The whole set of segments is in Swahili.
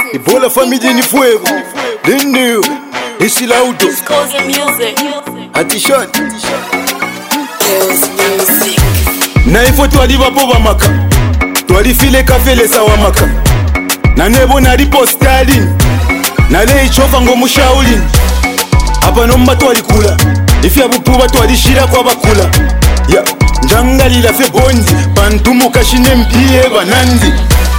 Ebola family ni fuego. Lindu ishi laudo Atishon na ifo twali bapo bamaka twali file kafele sawa maka na nebo nali postalin na lei chofa ngo mushaulin apa nomba twali kula ifya bupuba twali shira kwa bakula ya njangali la fe bondi pantumu kashine mpie banandi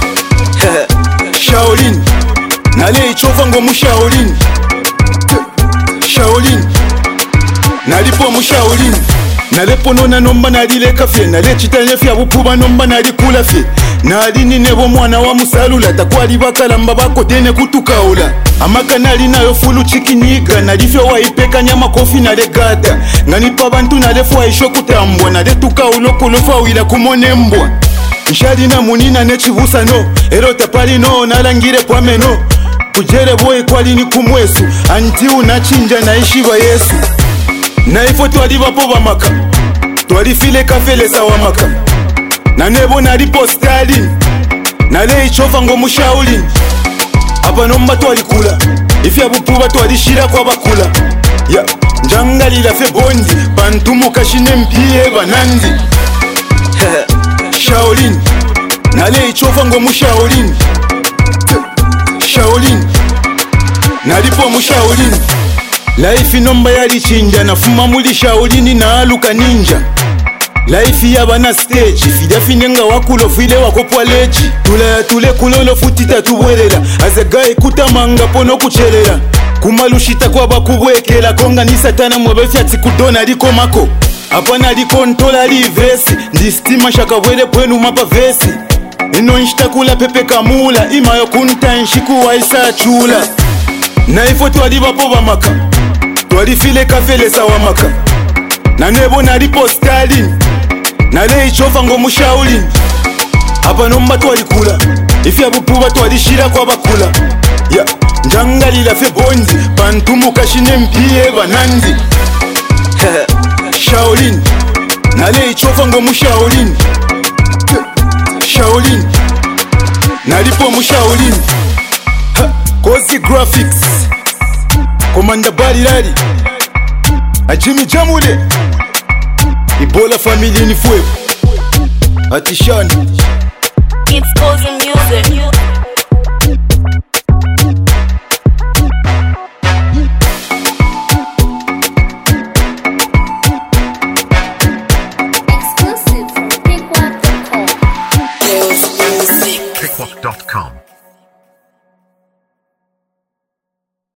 Shaolin na lei chofa ngo mushaulin Shaolin nalipo mushaulin nalepo nona nomba nalile kafe nale chitanye fya bupuba nomba nalikula fe nalini nebo mwana wa musalula takwali bakalamba bakotene kutukaula amaka nali nayo fulu chikiniga nalifyo waipeka nyama kofi nale gata nganipa bantu nalefu waisho kutambwa nale tukaulo kulofa wila kumone mbwa nshali na munina nechibusa no ero tapali no nalangire kwa meno kujere boy kwali ni kumwesu anti unachinja naishi ba Yesu na ifo twali bapo bamaka twali file kafele sawa maka na nebo nali postalin na lei chofa ngo mushaulin apa nomba twali kula ifya bupuba twali shira kwa bakula ya njangali la fe bondi pantumu kashine mpie banandi Shaolin na lei chofa ngo mushaulin Shaolin nalipo mushaulin Life nomba yali chinja nafuma muli Shaolini na aluka ninja Life yabana stage fidafinenga wakulo file wakopwa leji tule kulolo futita tubwerera azegaye kutamanga pono kuchelela kumalushita kwa bakubwekela konga ni satana mwebefyatsi kudona liko mako apana liko ntola li vesi ndistima shakabwele pwenu mapa vesi ino nshtakula pepe kamula imayo kunta nshiku wa isa chula na ifo twali bapo bamaka twali file kafele sawa maka na nebo nali postalin na lei chofa ngo mushaulin apa nomba twali kula ifya bupuba twali shira kwa bakula ya njangali la fe bondi pantumu kashine mpie banandi Shaolin na lei chofa ngo mushaulin Shaolin nalipo mushaulin Kozi Graphics Komanda Barilali Ajimi Jamule Ebola family ni fuego Atishon It's Kozi Music.